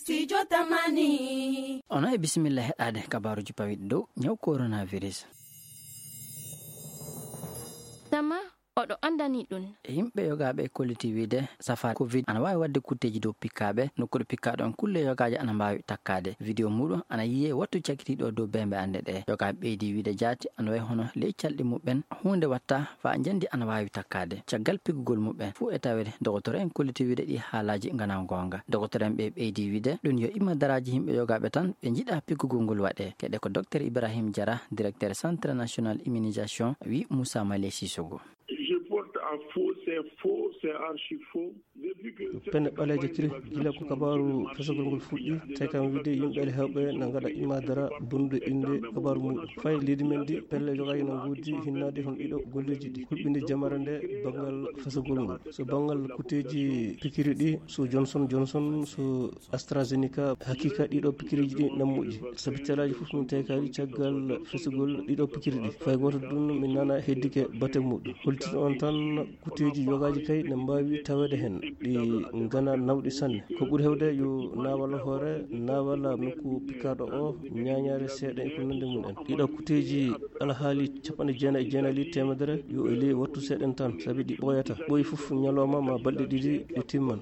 Studio Tamani. Ona bismillah heɗade kabaruji pawiɗi dow ñaw coronavirus. Tama oɗo andani ɗum yimɓe yogaɓe kolliti wiide safar covid ana wawi wadde kutteji dow pikkaɓe nokkuɗo pikkaɗo on kulle yogaji ana mbawi takkade vidéo muɗum ana yiye wattu cakkitiɗo dow bembe ande ɗe yogaɓe ɓeydi wiide jaati ana wayi hono ley calɗi muɓɓen hunde watta fa jandi ana wawi takkade caggal piggugol muɓɓen fuu e tawede docteur en kolliti wiide ɗi haalaji gana gonga docteur en ɓe ɓeydi wiide ɗum yo imma daraji yimɓe yogaɓe tan ɓe jiiɗa piggugol ngol waɗe keɗe ko docteur Ibrahim Diarra directeur centre national immunisation wi Moussa Malé Sissogo. pende ɓaleje kiri gila ko kabaru fesogol ngol fuɗɗi tawi kam wiide yimɓe hewɓe na gaɗa immadara bonnude inde kabaru muɗum fayi leydi men di pelle jogaji no guddi hinnade hon ɗiɗo golleji ɗi hulɓinde jamara nde banggal fesogol ngol so banggal kuteji pikiri ɗi so Johnson so AstraZeneca hakika ɗiɗo pikiriji ɗi nammuji saabi telaji foof min tawi kali caggal fesogol ɗiɗo pikiri ɗi fay goto ɗum min nana heddike bate muɗum holtiti on tan kuteji yogaji kay ne mbawi tawede hen ɗi gana nawɗi sanne ko ɓuuri hewde yo nawala hoore nawala nokku pikkaɗo o ñañare seeɗa e ko nande mumen ɗiɗo kuteji alhaali 99 temedere yo e ley wattu seeɗen tan saabi ɗi ɓooyata ɓooyi foof ñalawma ma balɗe ɗiɗi e timman.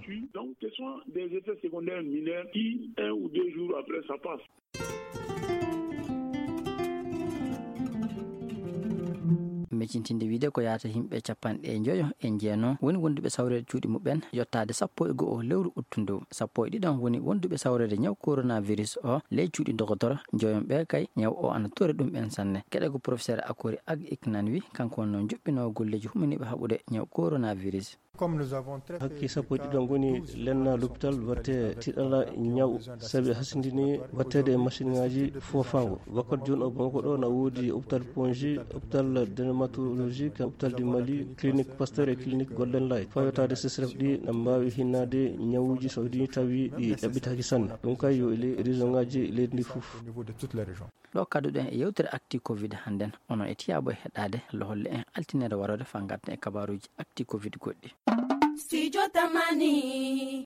meccintinde wiide ko yata yimɓe 50 woni wonduɓe sawrede cuuɗi muɓɓen yottade 11 lewru uttundu 12 woni wonduɓe sawrede ñaw coronavirus o ley cuuɗi docteur joyonɓe kay ñaw o ana tori ɗum ɓen sanne keɗe ko professeur Akori Ag Iknan wi kanko wonno juɓɓinowo golleji humaniɓe haɓude ñaw coronavirus. hakki sappo e ɗiɗo goni lenna l'hôpital watte tiɗala ñaw saabi hasindini wattede e machine ngaji fofango wakkati joni o banko ɗo na woodi hôpital Ponji hôpital dermatologique hôpital du Mali clinique Pasteur e clinique Golden Light fawetade sesref ɗi na mbawi hinnade ñawuji so ni tawi ɗi ɗaɓɓitaki sanne ɗum kay yo ele région ngaji leydi ndi foof ɗo kadduɗen e yewtere acti covid hannden onon e tiyabo e heɗade loholle en altinere warode fa gadden e kabaruji acti covid goɗɗi. Studio Tamani.